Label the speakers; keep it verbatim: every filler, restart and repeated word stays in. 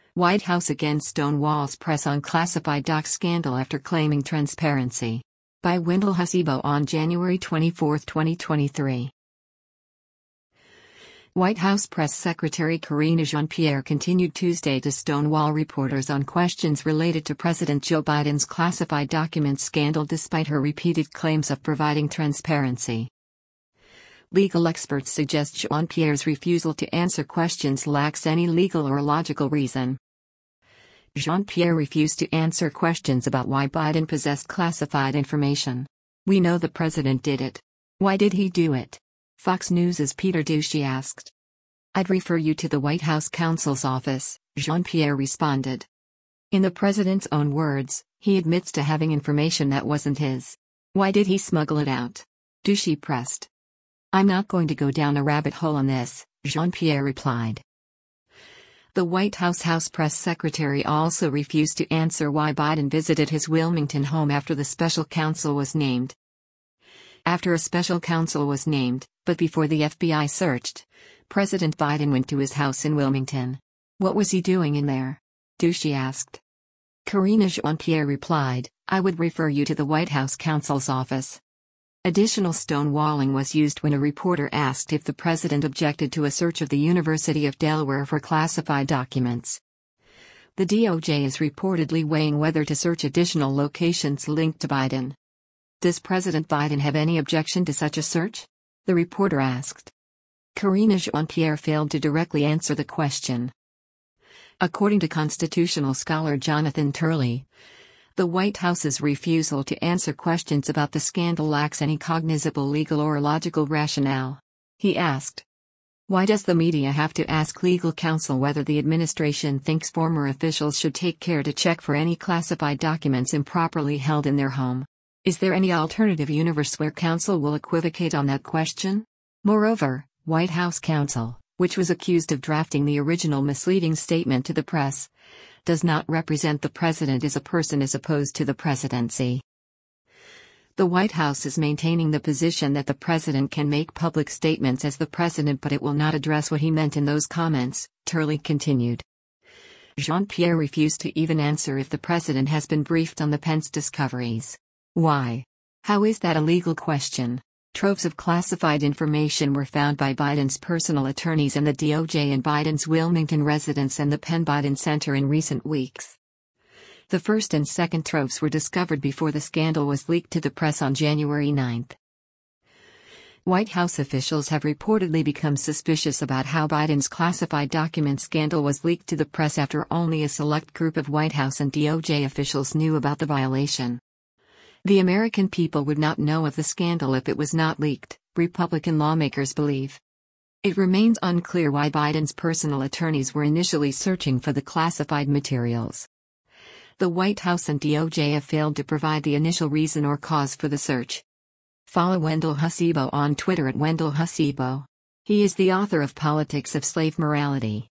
Speaker 1: White House again stonewalls press on classified doc scandal after claiming transparency. By Wendell Hasibo on January twenty-fourth, twenty twenty-three. White House Press Secretary Karine Jean-Pierre continued Tuesday to stonewall reporters on questions related to President Joe Biden's classified documents scandal despite her repeated claims of providing transparency. Legal experts suggest Jean-Pierre's refusal to answer questions lacks any legal or logical reason. Jean-Pierre refused to answer questions about why Biden possessed classified information. "We know the president did it. Why did he do it?" Fox News' Peter Doocy asked. "I'd refer you to the White House counsel's office," Jean-Pierre responded. In the president's own words, he admits to having information that wasn't his. "Why did he smuggle it out?" Doocy pressed. "I'm not going to go down a rabbit hole on this," Jean-Pierre replied. The White House House Press Secretary also refused to answer why Biden visited his Wilmington home after the special counsel was named. After a special counsel was named, but before the F B I searched, President Biden went to his house in Wilmington. "What was he doing in there?" Doocy asked. Karine Jean-Pierre replied, "I would refer you to the White House counsel's office." Additional stonewalling was used when a reporter asked if the president objected to a search of the University of Delaware for classified documents. The D O J is reportedly weighing whether to search additional locations linked to Biden. "Does President Biden have any objection to such a search?" the reporter asked. Karine Jean-Pierre failed to directly answer the question. According to constitutional scholar Jonathan Turley, the White House's refusal to answer questions about the scandal lacks any cognizable legal or logical rationale. He asked, "Why does the media have to ask legal counsel whether the administration thinks former officials should take care to check for any classified documents improperly held in their home? Is there any alternative universe where counsel will equivocate on that question?" Moreover, White House counsel, which was accused of drafting the original misleading statement to the press, does not represent the president as a person as opposed to the presidency. The White House is maintaining the position that the president can make public statements as the president, but it will not address what he meant in those comments, Turley continued. Jean-Pierre refused to even answer if the president has been briefed on the Pence discoveries. Why? How is that a legal question? Troves of classified information were found by Biden's personal attorneys and the D O J in Biden's Wilmington residence and the Penn Biden Center in recent weeks. The first and second troves were discovered before the scandal was leaked to the press on January ninth. White House officials have reportedly become suspicious about how Biden's classified document scandal was leaked to the press after only a select group of White House and D O J officials knew about the violation. The American people would not know of the scandal if it was not leaked, Republican lawmakers believe. It remains unclear why Biden's personal attorneys were initially searching for the classified materials. The White House and D O J have failed to provide the initial reason or cause for the search. Follow Wendell Hasibo on Twitter at Wendell Hasibo. He is the author of Politics of Slave Morality.